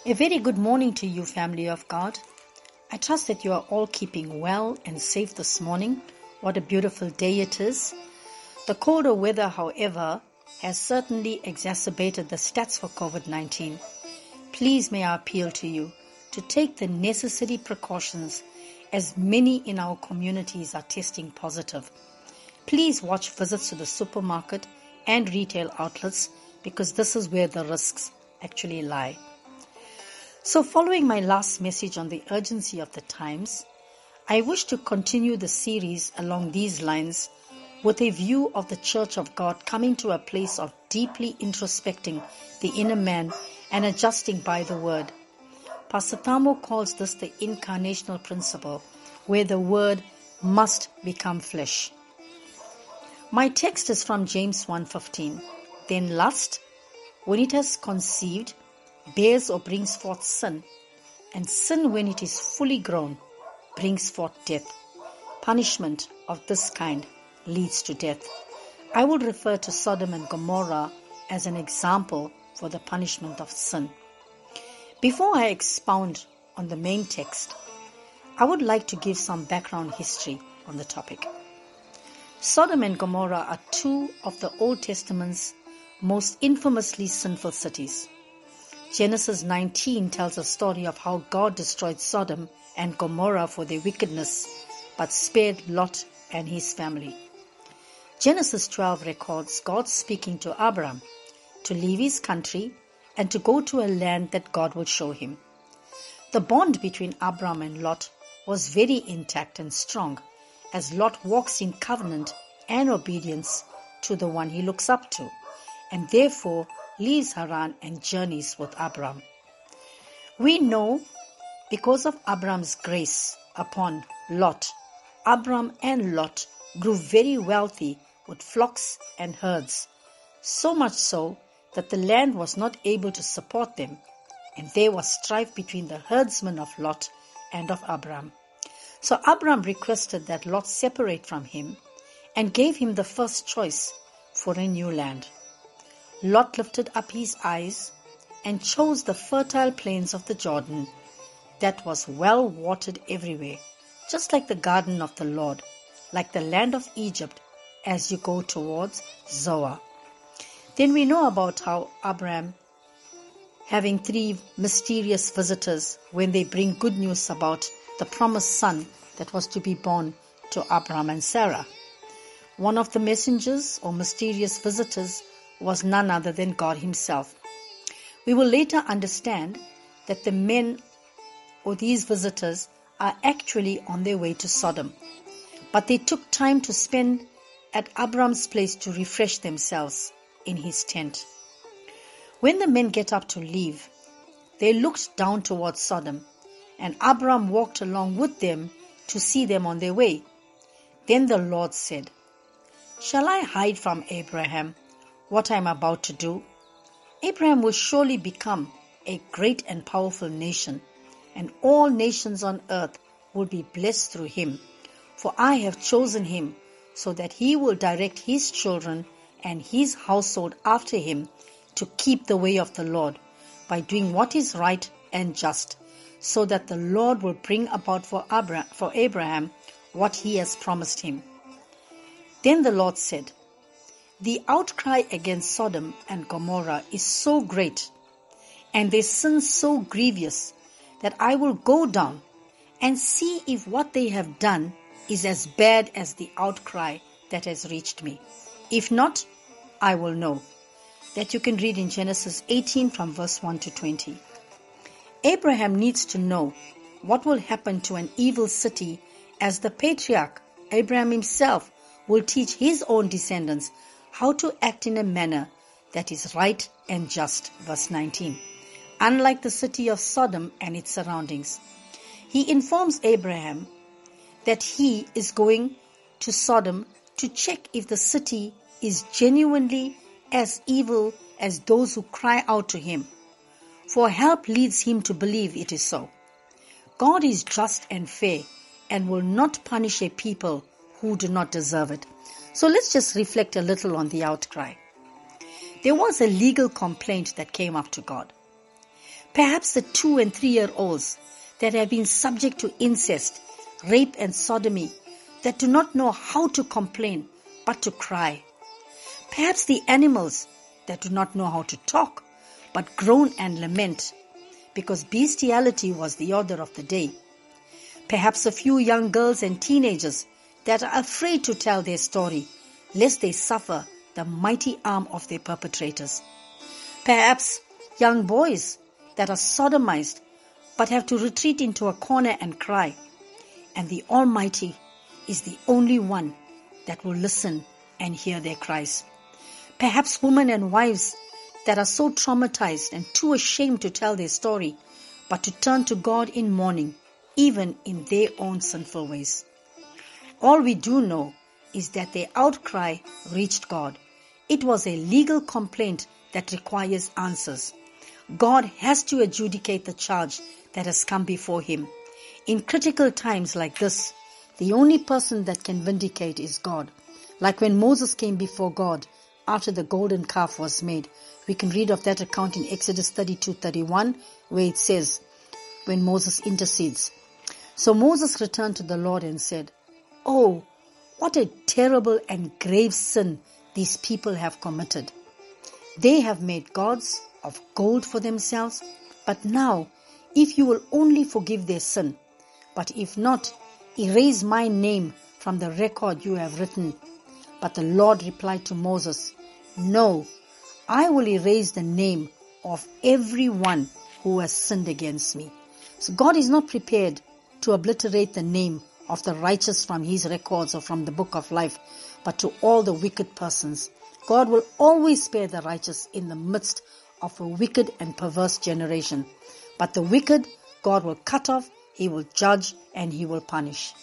A very good morning to you, family of God. I trust that you are all keeping well and safe this morning. What a beautiful day it is. The colder weather, however, has certainly exacerbated the stats for COVID-19. Please may I appeal to you to take the necessary precautions as many in our communities are testing positive. Please watch visits to the supermarket and retail outlets because this is where the risks actually lie. So following my last message on the urgency of the times, I wish to continue the series along these lines with a view of the Church of God coming to a place of deeply introspecting the inner man and adjusting by the Word. Pastor Thamo calls this the incarnational principle, where the Word must become flesh. My text is from James 1:15. Then lust, when it has conceived, bears or brings forth sin, and sin, when it is fully grown, brings forth death. Punishment of this kind leads to death. I will refer to Sodom and Gomorrah as an example for the punishment of sin. Before I expound on the main text, I would like to give some background history on the topic. Sodom and Gomorrah are two of the Old Testament's most infamously sinful cities. Genesis 19 tells a story of how God destroyed Sodom and Gomorrah for their wickedness, but spared Lot and his family. Genesis 12 records God speaking to Abraham to leave his country and to go to a land that God would show him. The bond between Abraham and Lot was very intact and strong, as Lot walks in covenant and obedience to the one he looks up to, and therefore leaves Haran and journeys with Abraham. We know because of Abraham's grace upon Lot, Abraham and Lot grew very wealthy with flocks and herds, so much so that the land was not able to support them, and there was strife between the herdsmen of Lot and of Abraham. So Abraham requested that Lot separate from him and gave him the first choice for a new land. Lot lifted up his eyes and chose the fertile plains of the Jordan that was well watered everywhere, just like the garden of the Lord, like the land of Egypt as you go towards Zoar. Then we know about how Abraham, having 3 mysterious visitors when they bring good news about the promised son that was to be born to Abraham and Sarah. One of the messengers or mysterious visitors was none other than God himself. We will later understand that the men or these visitors are actually on their way to Sodom, but they took time to spend at Abraham's place to refresh themselves in his tent. When the men get up to leave, they looked down towards Sodom, and Abraham walked along with them to see them on their way. Then the Lord said, "Shall I hide from Abraham what I am about to do? Abraham will surely become a great and powerful nation, and all nations on earth will be blessed through him. For I have chosen him so that he will direct his children and his household after him to keep the way of the Lord by doing what is right and just, so that the Lord will bring about for Abraham what he has promised him." Then the Lord said, "The outcry against Sodom and Gomorrah is so great, and their sin so grievous, that I will go down and see if what they have done is as bad as the outcry that has reached me. If not, I will know." That you can read in Genesis 18 from verse 1 to 20. Abraham needs to know what will happen to an evil city, as the patriarch, Abraham himself, will teach his own descendants how to act in a manner that is right and just. Verse 19. Unlike the city of Sodom and its surroundings, he informs Abraham that he is going to Sodom to check if the city is genuinely as evil as those who cry out to him, for help leads him to believe it is so. God is just and fair and will not punish a people who do not deserve it. So let's just reflect a little on the outcry. There was a legal complaint that came up to God. Perhaps the 2 and 3-year-olds that have been subject to incest, rape and sodomy, that do not know how to complain but to cry. Perhaps the animals that do not know how to talk but groan and lament because bestiality was the order of the day. Perhaps a few young girls and teenagers that are afraid to tell their story lest they suffer the mighty arm of their perpetrators. Perhaps young boys that are sodomized but have to retreat into a corner and cry, and the Almighty is the only one that will listen and hear their cries. Perhaps women and wives that are so traumatized and too ashamed to tell their story, but to turn to God in mourning, even in their own sinful ways. All we do know is that their outcry reached God. It was a legal complaint that requires answers. God has to adjudicate the charge that has come before him. In critical times like this, the only person that can vindicate is God. Like when Moses came before God after the golden calf was made. We can read of that account in Exodus 32:31, where it says, when Moses intercedes. So Moses returned to the Lord and said, "Oh, what a terrible and grave sin these people have committed. They have made gods of gold for themselves, but now, if you will only forgive their sin, but if not, erase my name from the record you have written." But the Lord replied to Moses, "No, I will erase the name of everyone who has sinned against me." So God is not prepared to obliterate the name of the righteous from his records or from the book of life, but to all the wicked persons. God will always spare the righteous in the midst of a wicked and perverse generation. But the wicked, God will cut off, he will judge, and he will punish.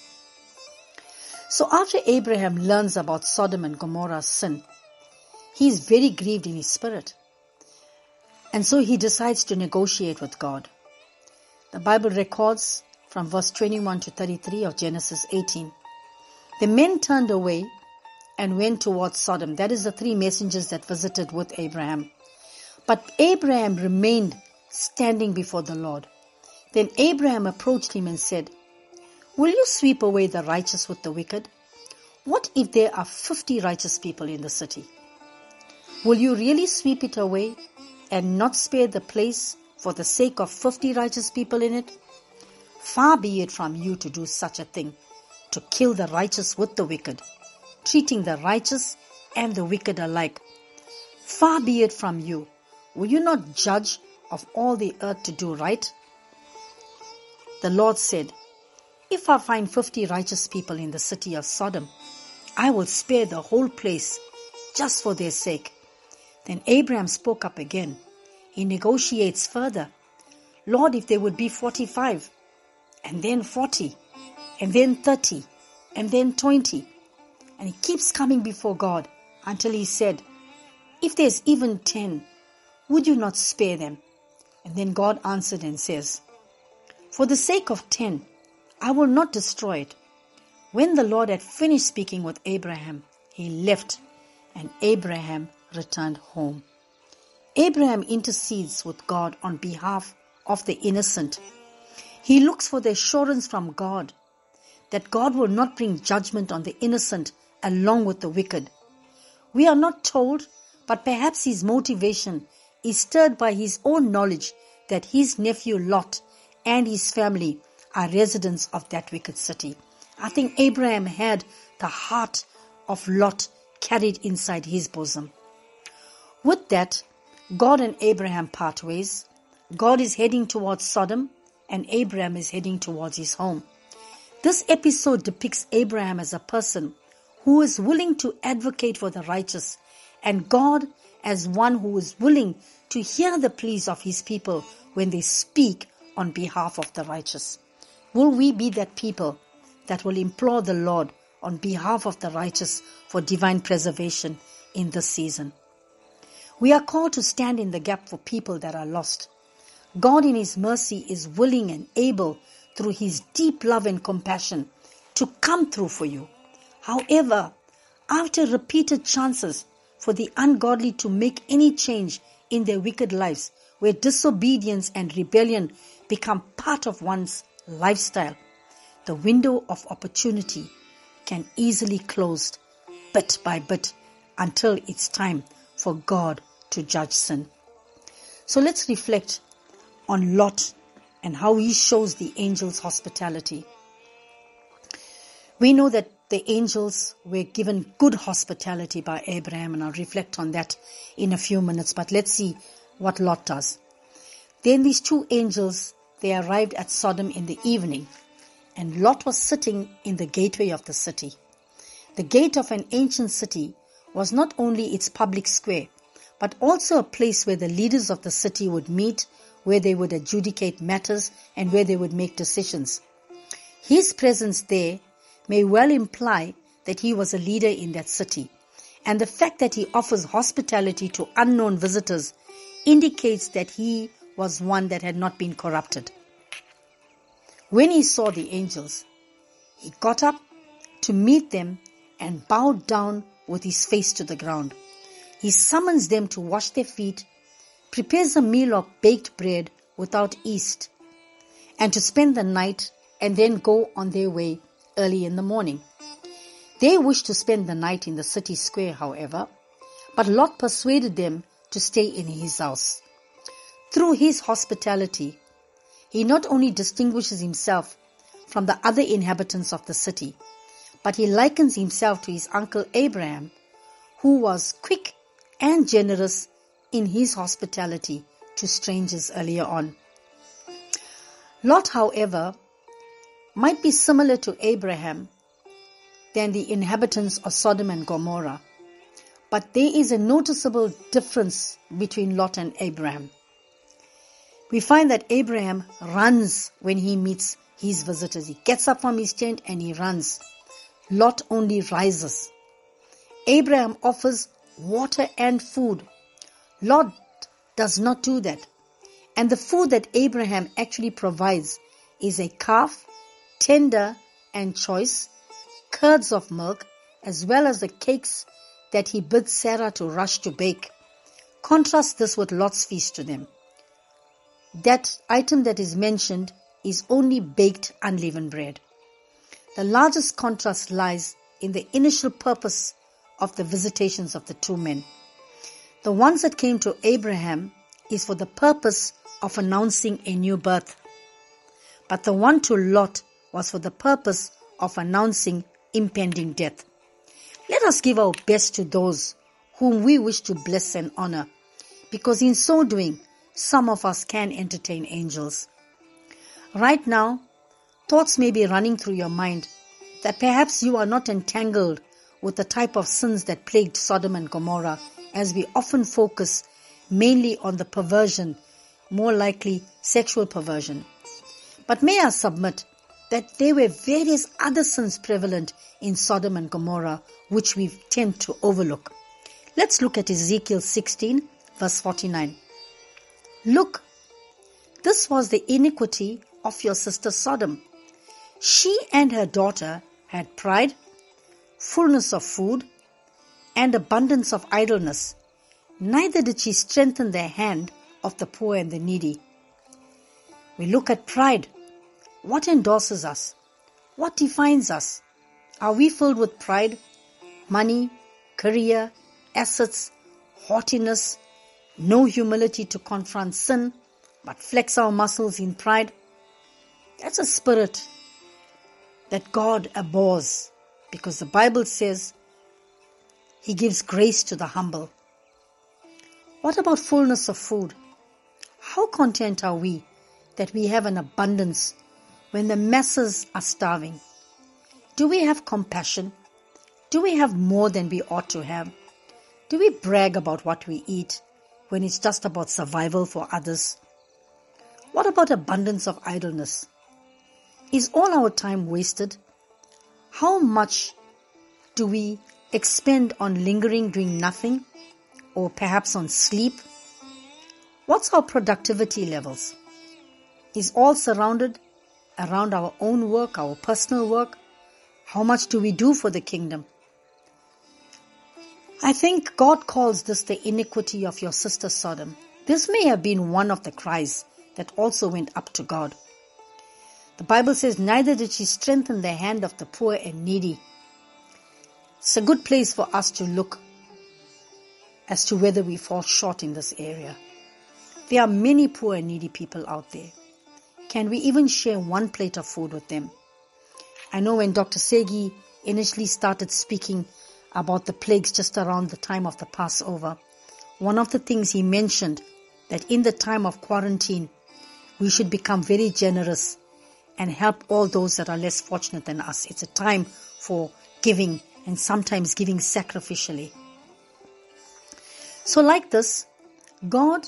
So after Abraham learns about Sodom and Gomorrah's sin, he is very grieved in his spirit. And so he decides to negotiate with God. The Bible records from verse 21 to 33 of Genesis 18. The men turned away and went towards Sodom. That is the 3 messengers that visited with Abraham. But Abraham remained standing before the Lord. Then Abraham approached him and said, "Will you sweep away the righteous with the wicked? What if there are 50 righteous people in the city? Will you really sweep it away and not spare the place for the sake of 50 righteous people in it? Far be it from you to do such a thing, to kill the righteous with the wicked, treating the righteous and the wicked alike. Far be it from you. Will you not judge of all the earth to do right?" The Lord said, "If I find 50 righteous people in the city of Sodom, I will spare the whole place just for their sake." Then Abraham spoke up again. He negotiates further. "Lord, if there would be 45, and then 40, and then 30, and then 20. And he keeps coming before God until he said, "If there's even 10, would you not spare them?" And then God answered and says, "For the sake of 10, I will not destroy it." When the Lord had finished speaking with Abraham, he left, and Abraham returned home. Abraham intercedes with God on behalf of the innocent. He looks for the assurance from God that God will not bring judgment on the innocent along with the wicked. We are not told, but perhaps his motivation is stirred by his own knowledge that his nephew Lot and his family are residents of that wicked city. I think Abraham had the heart of Lot carried inside his bosom. With that, God and Abraham part ways. God is heading towards Sodom, and Abraham is heading towards his home. This episode depicts Abraham as a person who is willing to advocate for the righteous, and God as one who is willing to hear the pleas of his people when they speak on behalf of the righteous. Will we be that people that will implore the Lord on behalf of the righteous for divine preservation in this season? We are called to stand in the gap for people that are lost. God in his mercy is willing and able through his deep love and compassion to come through for you. However, after repeated chances for the ungodly to make any change in their wicked lives, where disobedience and rebellion become part of one's lifestyle, the window of opportunity can easily close bit by bit until it's time for God to judge sin. So let's reflect on Lot and how he shows the angels hospitality. We know that the angels were given good hospitality by Abraham, and I'll reflect on that in a few minutes, but let's see what Lot does. Then these two angels, they arrived at Sodom in the evening, and Lot was sitting in the gateway of the city. The gate of an ancient city was not only its public square, but also a place where the leaders of the city would meet, where they would adjudicate matters, and where they would make decisions. His presence there may well imply that he was a leader in that city, and the fact that he offers hospitality to unknown visitors indicates that he was one that had not been corrupted. When he saw the angels, he got up to meet them and bowed down with his face to the ground. He summons them to wash their feet, prepares a meal of baked bread without yeast, and to spend the night and then go on their way early in the morning. They wished to spend the night in the city square, however, but Lot persuaded them to stay in his house. Through his hospitality, he not only distinguishes himself from the other inhabitants of the city, but he likens himself to his uncle Abraham, who was quick and generous in his hospitality to strangers earlier on. Lot, however, might be similar to Abraham than the inhabitants of Sodom and Gomorrah, but there is a noticeable difference between Lot and Abraham. We find that Abraham runs when he meets his visitors. He gets up from his tent and he runs. Lot only rises. Abraham offers water and food. Lot does not do that. And the food that Abraham actually provides is a calf, tender and choice, curds of milk, as well as the cakes that he bids Sarah to rush to bake. Contrast this with Lot's feast to them. That item that is mentioned is only baked unleavened bread. The largest contrast lies in the initial purpose of the visitations of the two men. The ones that came to Abraham is for the purpose of announcing a new birth, but the one to Lot was for the purpose of announcing impending death. Let us give our best to those whom we wish to bless and honor, because in so doing, some of us can entertain angels. Right now, thoughts may be running through your mind that perhaps you are not entangled with the type of sins that plagued Sodom and Gomorrah, as we often focus mainly on the perversion, more likely sexual perversion. But may I submit that there were various other sins prevalent in Sodom and Gomorrah which we tend to overlook. Let's look at Ezekiel 16 verse 49. Look, this was the iniquity of your sister Sodom. She and her daughter had pride, fullness of food, and abundance of idleness. Neither did she strengthen the hand of the poor and the needy. We look at pride. What endorses us? What defines us? Are we filled with pride, money, career, assets, haughtiness, no humility to confront sin, but flex our muscles in pride? That's a spirit that God abhors, because the Bible says He gives grace to the humble. What about fullness of food? How content are we that we have an abundance when the masses are starving? Do we have compassion? Do we have more than we ought to have? Do we brag about what we eat when it's just about survival for others? What about abundance of idleness? Is all our time wasted? How much do we expend on lingering doing nothing, or perhaps on sleep? What's our productivity levels? Is all surrounded around our own work, our personal work? How much do we do for the kingdom? I think God calls this the iniquity of your sister Sodom. This may have been one of the cries that also went up to God. The Bible says, neither did she strengthen the hand of the poor and needy. It's a good place for us to look as to whether we fall short in this area. There are many poor and needy people out there. Can we even share one plate of food with them? I know when Dr. Segi initially started speaking about the plagues just around the time of the Passover, one of the things he mentioned that in the time of quarantine, we should become very generous and help all those that are less fortunate than us. It's a time for giving and sometimes giving sacrificially. So like this, God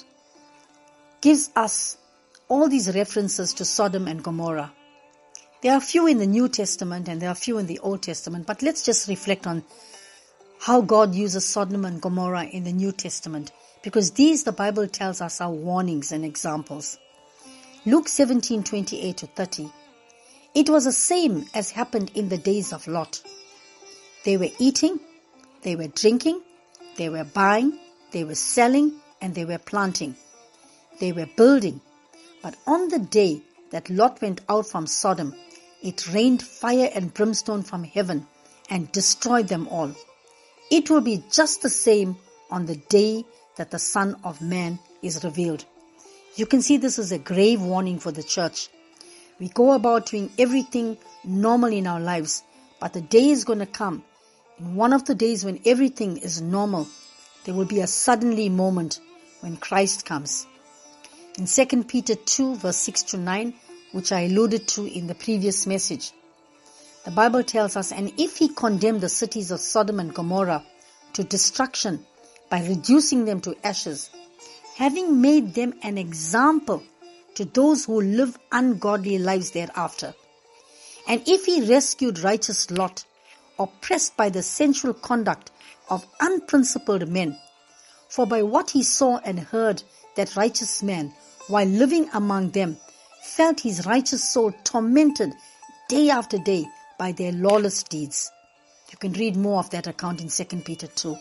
gives us all these references to Sodom and Gomorrah. There are a few in the New Testament and there are a few in the Old Testament, but let's just reflect on how God uses Sodom and Gomorrah in the New Testament, because these, the Bible tells us, are warnings and examples. Luke 17:28-30. It was the same as happened in the days of Lot. They were eating, they were drinking, they were buying, they were selling, and they were planting. They were building. But on the day that Lot went out from Sodom, it rained fire and brimstone from heaven and destroyed them all. It will be just the same on the day that the Son of Man is revealed. You can see this is a grave warning for the church. We go about doing everything normal in our lives, but the day is going to come. In one of the days when everything is normal, there will be a suddenly moment when Christ comes. In 2 Peter 2 verse 6-9, which I alluded to in the previous message, the Bible tells us, and if he condemned the cities of Sodom and Gomorrah to destruction by reducing them to ashes, having made them an example to those who live ungodly lives thereafter. And if he rescued righteous Lot, oppressed by the sensual conduct of unprincipled men, for by what he saw and heard, that righteous man, while living among them, felt his righteous soul tormented day after day by their lawless deeds. You can read more of that account in 2 Peter 2.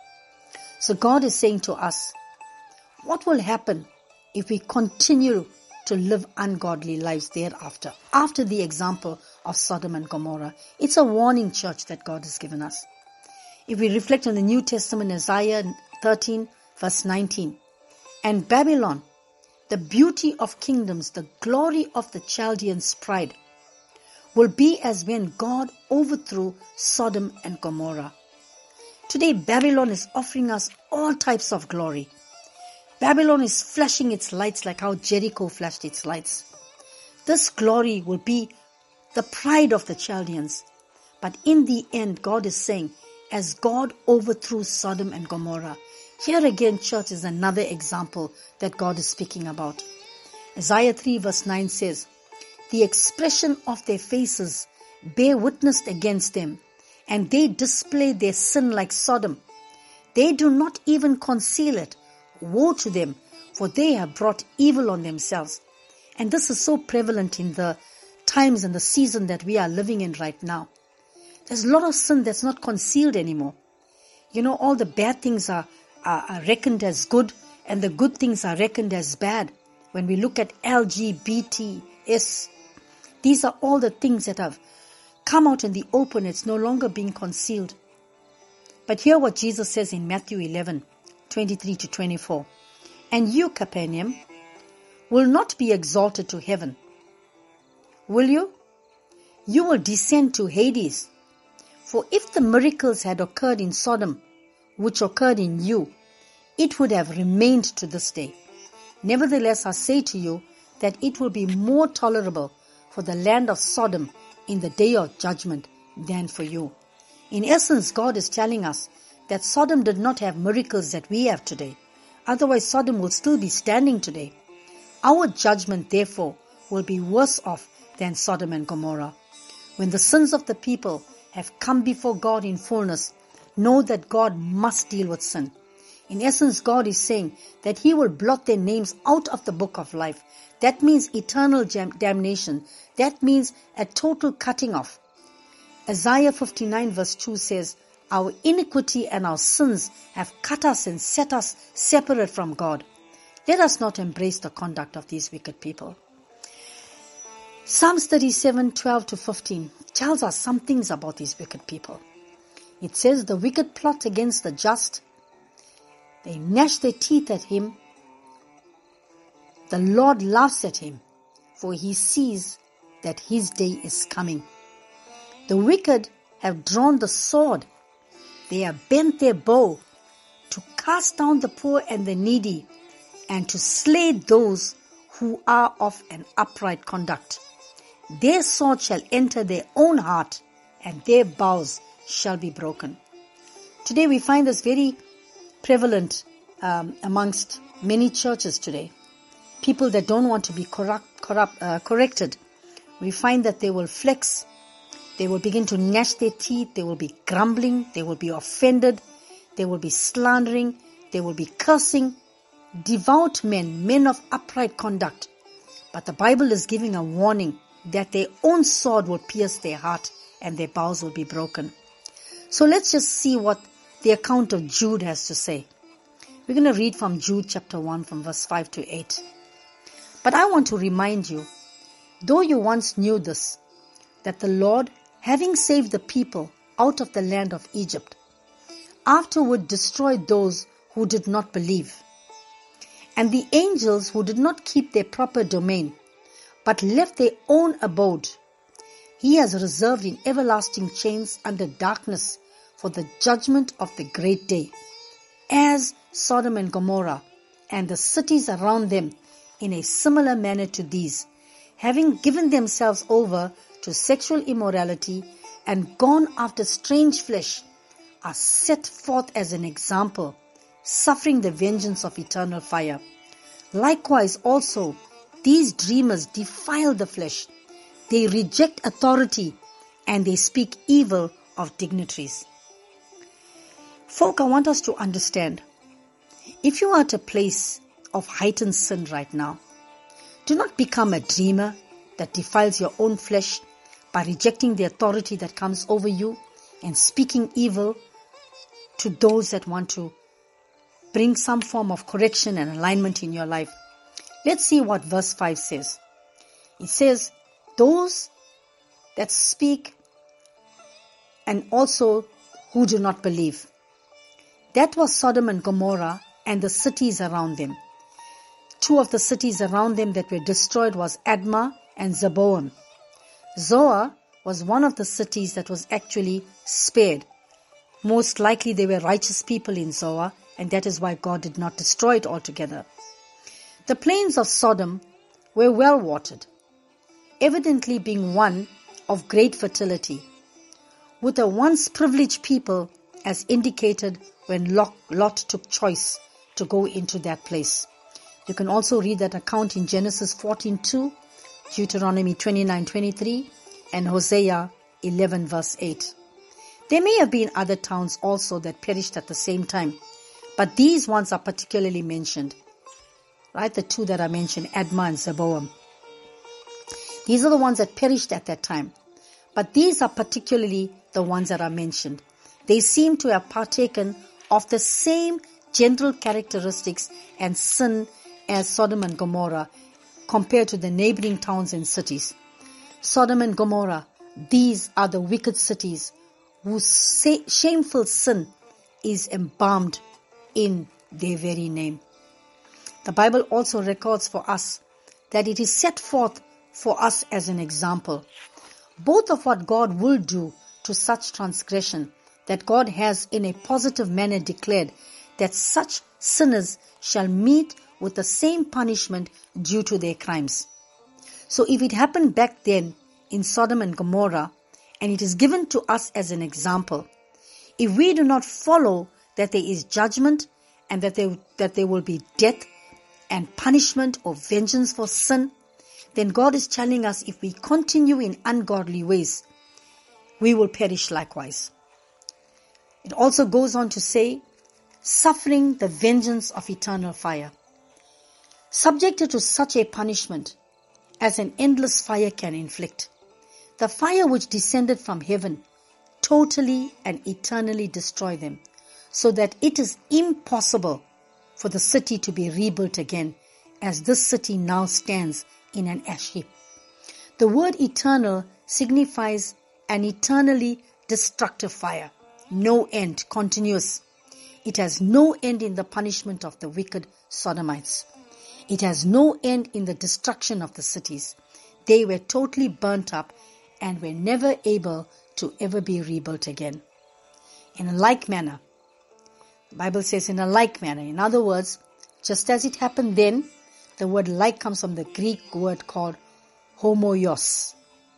So God is saying to us, what will happen if we continue to live ungodly lives thereafter, after the example of Sodom and Gomorrah? It's a warning, church, that God has given us. If we reflect on the New Testament, Isaiah 13 verse 19, and Babylon, the beauty of kingdoms, the glory of the Chaldeans' pride, will be as when God overthrew Sodom and Gomorrah. Today, Babylon is offering us all types of glory. Babylon is flashing its lights like how Jericho flashed its lights. This glory will be the pride of the Chaldeans. But in the end, God is saying, as God overthrew Sodom and Gomorrah. Here again, church, is another example that God is speaking about. Isaiah 3 verse 9 says, the expression of their faces bear witness against them, and they display their sin like Sodom. They do not even conceal it. Woe to them, for they have brought evil on themselves. And this is so prevalent in the times and the season that we are living in right now. There's a lot of sin that's not concealed anymore. You know, all the bad things are reckoned as good, and the good things are reckoned as bad. When we look at LGBTs, these are all the things that have come out in the open. It's no longer being concealed. But hear what Jesus says in Matthew 11, 23-24. And you, Capernaum, will not be exalted to heaven. Will you? You will descend to Hades. For if the miracles had occurred in Sodom, which occurred in you, it would have remained to this day. Nevertheless, I say to you that it will be more tolerable for the land of Sodom in the day of judgment than for you. In essence, God is telling us that Sodom did not have miracles that we have today. Otherwise, Sodom will still be standing today. Our judgment, therefore, will be worse off than Sodom and Gomorrah. When the sins of the people have come before God in fullness, know that God must deal with sin. In essence, God is saying that He will blot their names out of the book of life. That means eternal damnation. That means a total cutting off. Isaiah 59 verse 2 says, our iniquity and our sins have cut us and set us separate from God. Let us not embrace the conduct of these wicked people. Psalms 37:12-15 tells us some things about these wicked people. It says, the wicked plot against the just. They gnash their teeth at him. The Lord laughs at him, for he sees that his day is coming. The wicked have drawn the sword. They have bent their bow to cast down the poor and the needy, and to slay those who are of an upright conduct. Their sword shall enter their own heart, and their bows shall be broken. Today we find this very prevalent amongst many churches today. People that don't want to be corrected. We find that they will flex, they will begin to gnash their teeth, they will be grumbling, they will be offended, they will be slandering, they will be cursing. Devout men of upright conduct. But the Bible is giving a warning that their own sword will pierce their heart and their bows will be broken. So let's just see what the account of Jude has to say. We're going to read from Jude chapter 1 from verse 5-8. But I want to remind you, though you once knew this, that the Lord, having saved the people out of the land of Egypt, afterward destroyed those who did not believe, and the angels who did not keep their proper domain, but left their own abode. He has reserved in everlasting chains under darkness for the judgment of the great day, as Sodom and Gomorrah and the cities around them in a similar manner to these, having given themselves over to sexual immorality and gone after strange flesh, are set forth as an example, suffering the vengeance of eternal fire. Likewise also, these dreamers defile the flesh. They reject authority and they speak evil of dignitaries. Folk, I want us to understand, if you are at a place of heightened sin right now, do not become a dreamer that defiles your own flesh by rejecting the authority that comes over you and speaking evil to those that want to bring some form of correction and alignment in your life. Let's see what verse 5 says. It says, those that speak and also who do not believe. That was Sodom and Gomorrah and the cities around them. Two of the cities around them that were destroyed was Admah and Zeboim. Zoar was one of the cities that was actually spared. Most likely they were righteous people in Zoar, and that is why God did not destroy it altogether. The plains of Sodom were well watered, evidently being one of great fertility, with a once privileged people as indicated when Lot took choice to go into that place. You can also read that account in Genesis 14:2, Deuteronomy 29:23, and Hosea 11 verse 8. There may have been other towns also that perished at the same time, but these ones are particularly mentioned. Right, the two that I mentioned, Admah and Zeboim. These are the ones that perished at that time. But these are particularly the ones that are mentioned. They seem to have partaken of the same general characteristics and sin as Sodom and Gomorrah compared to the neighboring towns and cities. Sodom and Gomorrah, these are the wicked cities whose shameful sin is embalmed in their very name. The Bible also records for us that it is set forth for us as an example, both of what God will do to such transgression, that God has in a positive manner declared that such sinners shall meet with the same punishment due to their crimes. So if it happened back then in Sodom and Gomorrah, and it is given to us as an example, if we do not follow that there is judgment and that there will be death and punishment or vengeance for sin, then God is telling us if we continue in ungodly ways, we will perish likewise. It also goes on to say, suffering the vengeance of eternal fire. Subjected to such a punishment as an endless fire can inflict, the fire which descended from heaven totally and eternally destroy them, so that it is impossible for the city to be rebuilt again, as this city now stands in an ash heap. The word eternal signifies an eternally destructive fire, no end, continuous. It has no end in the punishment of the wicked Sodomites. It has no end in the destruction of the cities. They were totally burnt up and were never able to ever be rebuilt again. In a like manner, the Bible says in a like manner. In other words, just as it happened then, the word like comes from the Greek word called homoios.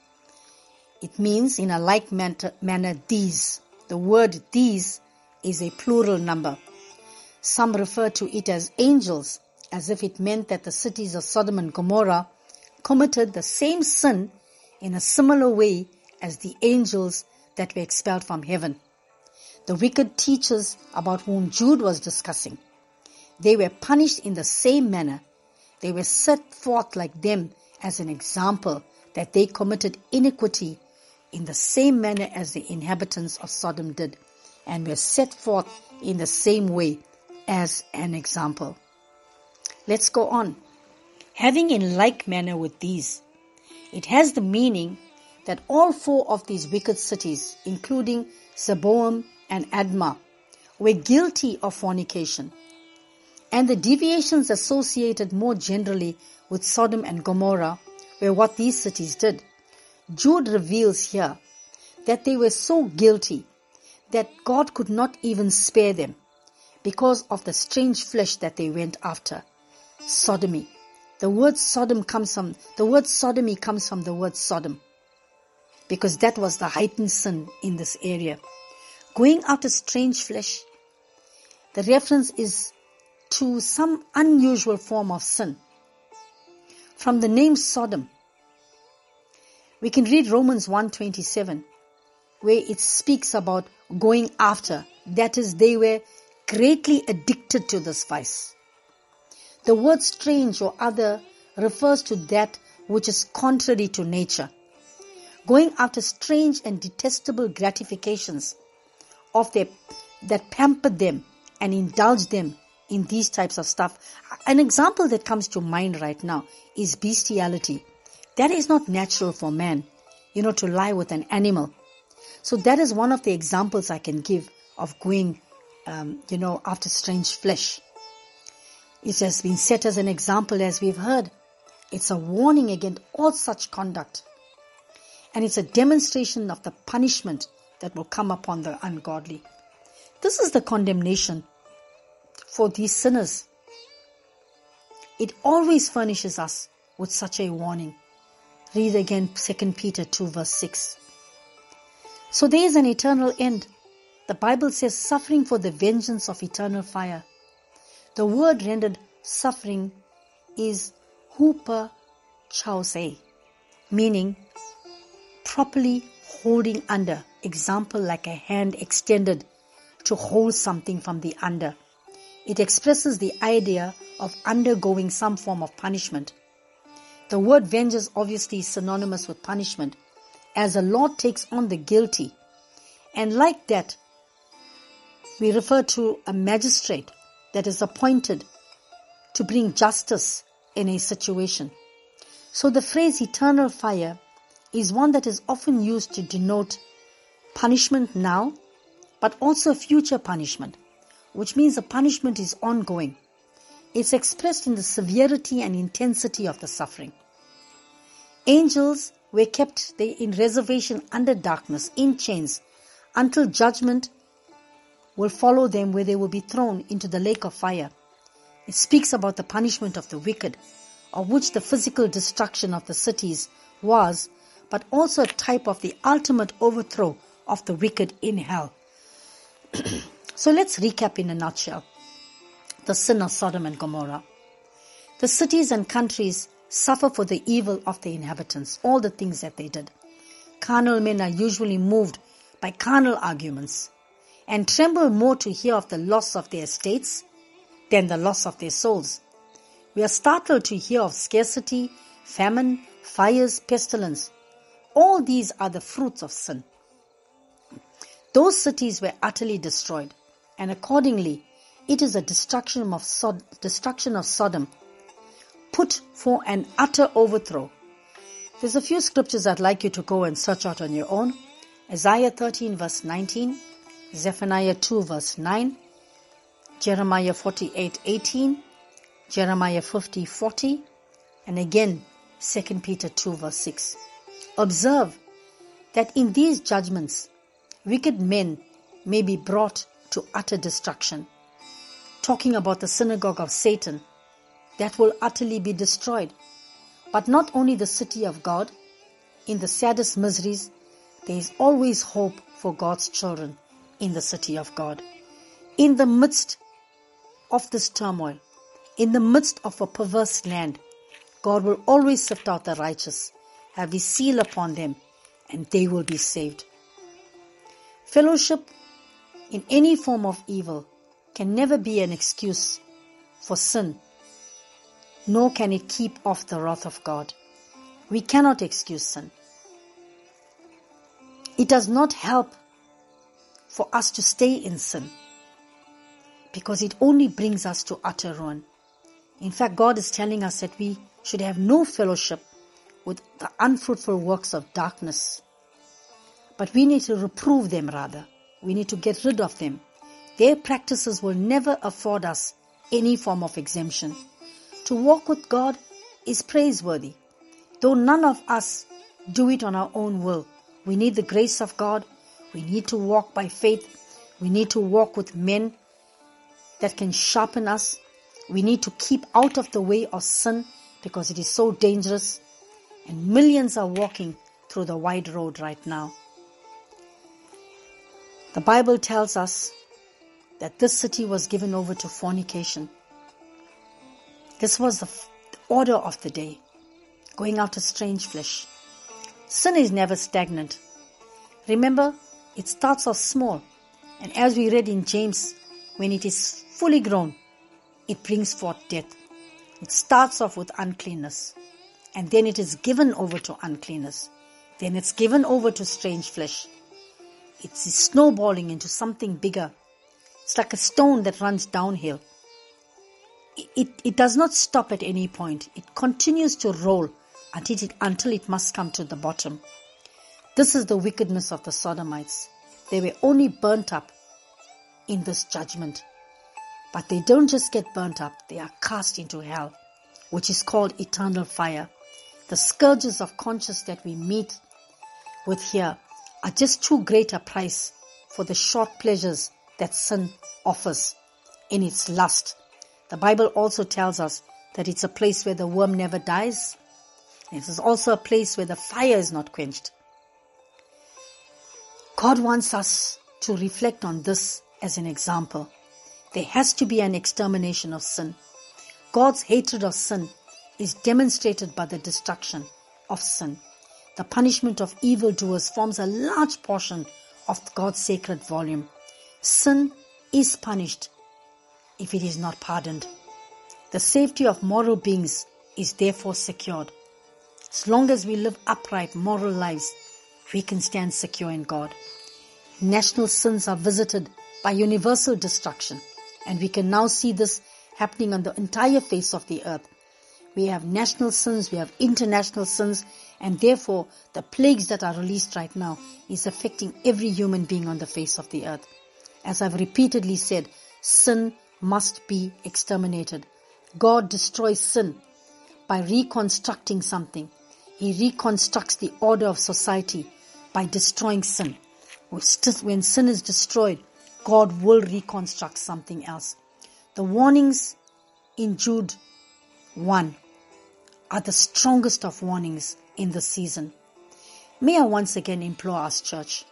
It means in a like manner these. The word these is a plural number. Some refer to it as angels, as if it meant that the cities of Sodom and Gomorrah committed the same sin in a similar way as the angels that were expelled from heaven. The wicked teachers about whom Jude was discussing, they were punished in the same manner. They were set forth like them as an example that they committed iniquity in the same manner as the inhabitants of Sodom did, and were set forth in the same way as an example. Let's go on. Having in like manner with these, it has the meaning that all four of these wicked cities, including Zeboim and Admah, were guilty of fornication, and the deviations associated more generally with Sodom and Gomorrah were what these cities did. Jude reveals here that they were so guilty that God could not even spare them because of the strange flesh that they went after. Sodomy. The word sodomy comes from the word Sodom, because that was the heightened sin in this area. Going after strange flesh, the reference is to some unusual form of sin. From the name Sodom, we can read Romans 1:27, where it speaks about going after. That is, they were greatly addicted to this vice. The word strange or other refers to that which is contrary to nature. Going after strange and detestable gratifications that pampered them and indulged them in these types of stuff. An example that comes to mind right now is bestiality. That is not natural for man, to lie with an animal. So that is one of the examples I can give of going, after strange flesh. It has been set as an example, as we've heard. It's a warning against all such conduct. And it's a demonstration of the punishment that will come upon the ungodly. This is the condemnation for these sinners. It always furnishes us with such a warning. Read again 2 Peter 2 verse 6. So there is an eternal end. The Bible says suffering for the vengeance of eternal fire. The word rendered suffering is hupa chause, meaning properly holding under. Example, like a hand extended to hold something from the under. It expresses the idea of undergoing some form of punishment. The word vengeance obviously is synonymous with punishment, as the Lord takes on the guilty. And like that, we refer to a magistrate that is appointed to bring justice in a situation. So the phrase eternal fire is one that is often used to denote punishment now, but also future punishment, which means the punishment is ongoing. It's expressed in the severity and intensity of the suffering. Angels were kept in reservation under darkness, in chains, until judgment will follow them, where they will be thrown into the lake of fire. It speaks about the punishment of the wicked, of which the physical destruction of the cities was, but also a type of the ultimate overthrow of the wicked in hell. So let's recap in a nutshell the sin of Sodom and Gomorrah. The cities and countries suffer for the evil of the inhabitants, all the things that they did. Carnal men are usually moved by carnal arguments and tremble more to hear of the loss of their estates than the loss of their souls. We are startled to hear of scarcity, famine, fires, pestilence. All these are the fruits of sin. Those cities were utterly destroyed, and accordingly, It is a destruction of Sodom, put for an utter overthrow. There's a few scriptures I'd like you to go and search out on your own. Isaiah 13 verse 19, Zephaniah 2 verse 9, Jeremiah 48:18, Jeremiah 50:40, and again 2 Peter 2 verse 6. Observe that in these judgments, wicked men may be brought to utter destruction. Talking about the synagogue of Satan, that will utterly be destroyed. But not only the city of God, in the saddest miseries, there is always hope for God's children in the city of God. In the midst of this turmoil, in the midst of a perverse land, God will always sift out the righteous, have His seal upon them, and they will be saved. Fellowship in any form of evil can never be an excuse for sin, nor can it keep off the wrath of God. We cannot excuse sin. It does not help for us to stay in sin, because it only brings us to utter ruin. In fact, God is telling us that we should have no fellowship with the unfruitful works of darkness. But we need to reprove them rather. We need to get rid of them. Their practices will never afford us any form of exemption. To walk with God is praiseworthy. Though none of us do it on our own will, we need the grace of God. We need to walk by faith. We need to walk with men that can sharpen us. We need to keep out of the way of sin because it is so dangerous. And millions are walking through the wide road right now. The Bible tells us that this city was given over to fornication. This was the order of the day, going after strange flesh. Sin is never stagnant. Remember, it starts off small, and as we read in James, when it is fully grown, it brings forth death. It starts off with uncleanness, and then it is given over to uncleanness. Then it's given over to strange flesh. It's snowballing into something bigger. It's like a stone that runs downhill. It does not stop at any point. It continues to roll until it must come to the bottom. This is the wickedness of the Sodomites. They were only burnt up in this judgment. But they don't just get burnt up, they are cast into hell, which is called eternal fire. The scourges of conscience that we meet with here are just too great a price for the short pleasures that sin offers in its lust. The Bible also tells us that it's a place where the worm never dies. It is also a place where the fire is not quenched. God wants us to reflect on this as an example. There has to be an extermination of sin. God's hatred of sin is demonstrated by the destruction of sin. The punishment of evildoers forms a large portion of God's sacred volume. Sin is punished if it is not pardoned. The safety of moral beings is therefore secured. As long as we live upright, moral lives, we can stand secure in God. National sins are visited by universal destruction, and we can now see this happening on the entire face of the earth. We have national sins, we have international sins, and therefore the plagues that are released right now is affecting every human being on the face of the earth. As I've repeatedly said, sin must be exterminated. God destroys sin by reconstructing something. He reconstructs the order of society by destroying sin. When sin is destroyed, God will reconstruct something else. The warnings in Jude 1 are the strongest of warnings in the season. May I once again implore us, church,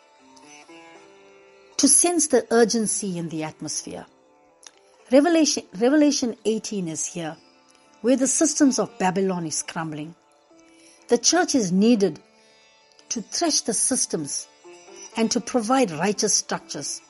to sense the urgency in the atmosphere. Revelation 18 is here, where the systems of Babylon is crumbling. The church is needed to thresh the systems and to provide righteous structures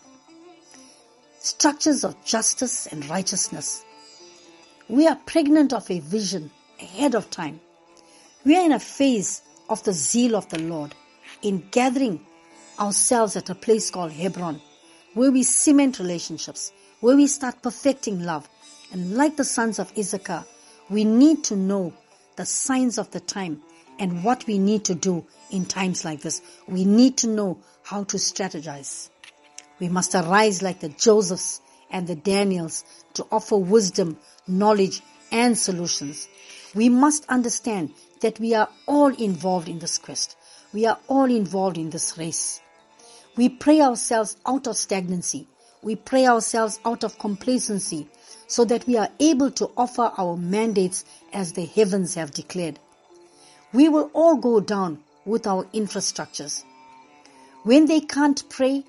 of justice and righteousness. We are pregnant of a vision ahead of time. We are in a phase of the zeal of the Lord in gathering ourselves at a place called Hebron, where we cement relationships, where we start perfecting love. And like the sons of Issachar, we need to know the signs of the time and what we need to do in times like this. We need to know how to strategize. We must arise like the Josephs and the Daniels to offer wisdom, knowledge, and solutions. We must understand that we are all involved in this quest. We are all involved in this race. We pray ourselves out of stagnancy. We pray ourselves out of complacency so that we are able to offer our mandates as the heavens have declared. We will all go down with our infrastructures. When they can't pray,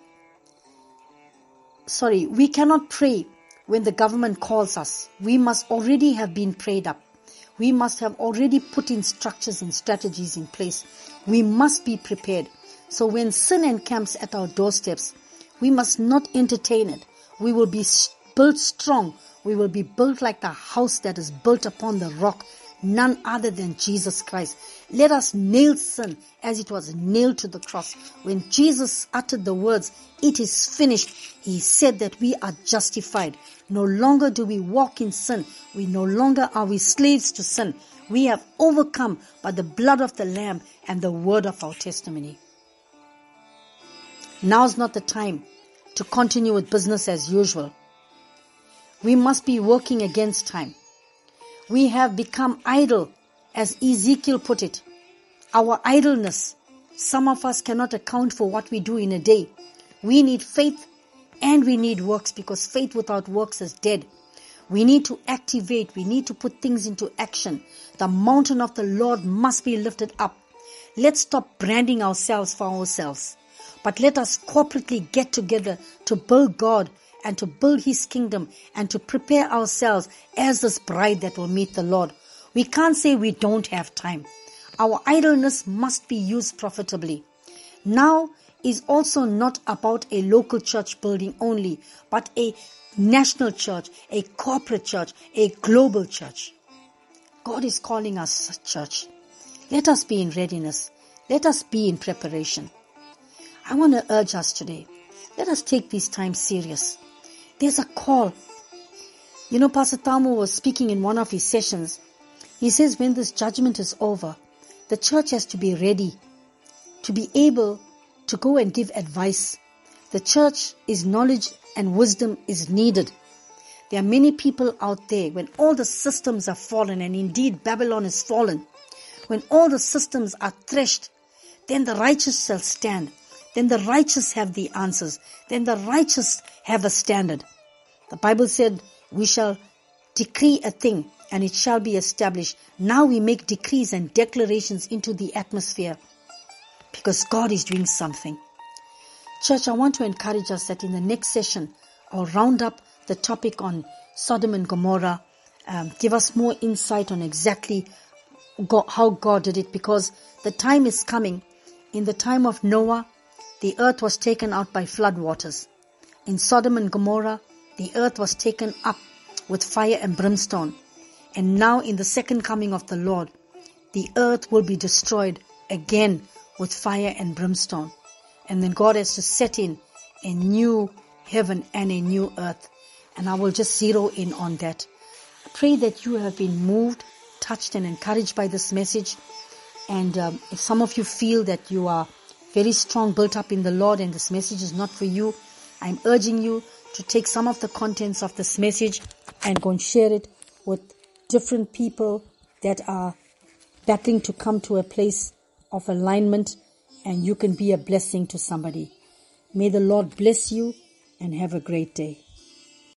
we cannot pray when the government calls us. We must already have been prayed up. We must have already put in structures and strategies in place. We must be prepared. So when sin encamps at our doorsteps, we must not entertain it. We will be built strong. We will be built like the house that is built upon the rock, none other than Jesus Christ. Let us nail sin as it was nailed to the cross. When Jesus uttered the words, "It is finished," he said that we are justified. No longer do we walk in sin. No longer are we slaves to sin. We have overcome by the blood of the Lamb and the word of our testimony. Now's not the time to continue with business as usual. We must be working against time. We have become idle, as Ezekiel put it. Our idleness, some of us cannot account for what we do in a day. We need faith and we need works, because faith without works is dead. We need to activate. We need to put things into action. The mountain of the Lord must be lifted up. Let's stop branding ourselves for ourselves. But let us corporately get together to build God and to build His kingdom and to prepare ourselves as this bride that will meet the Lord. We can't say we don't have time. Our idleness must be used profitably. Now is also not about a local church building only, but a national church, a corporate church, a global church. God is calling us church. Let us be in readiness. Let us be in preparation. I want to urge us today. Let us take these times serious. There's a call. Pastor Tamu was speaking in one of his sessions. He says when this judgment is over, the church has to be ready to be able to go and give advice. The church is knowledge and wisdom is needed. There are many people out there, when all the systems are fallen, and indeed Babylon is fallen, when all the systems are threshed, then the righteous shall stand. Then the righteous have the answers. Then the righteous have a standard. The Bible said, we shall decree a thing and it shall be established. Now we make decrees and declarations into the atmosphere because God is doing something. Church, I want to encourage us that in the next session, I'll round up the topic on Sodom and Gomorrah, give us more insight on exactly how God did it, because the time is coming. In the time of Noah, the earth was taken out by flood waters. In Sodom and Gomorrah, the earth was taken up with fire and brimstone. And now in the second coming of the Lord, the earth will be destroyed again with fire and brimstone. And then God has to set in a new heaven and a new earth. And I will just zero in on that. I pray that you have been moved, touched and encouraged by this message. And if some of you feel that you are very strong, built up in the Lord, and this message is not for you, I'm urging you to take some of the contents of this message and go and share it with different people that are battling to come to a place of alignment, and you can be a blessing to somebody. May the Lord bless you and have a great day.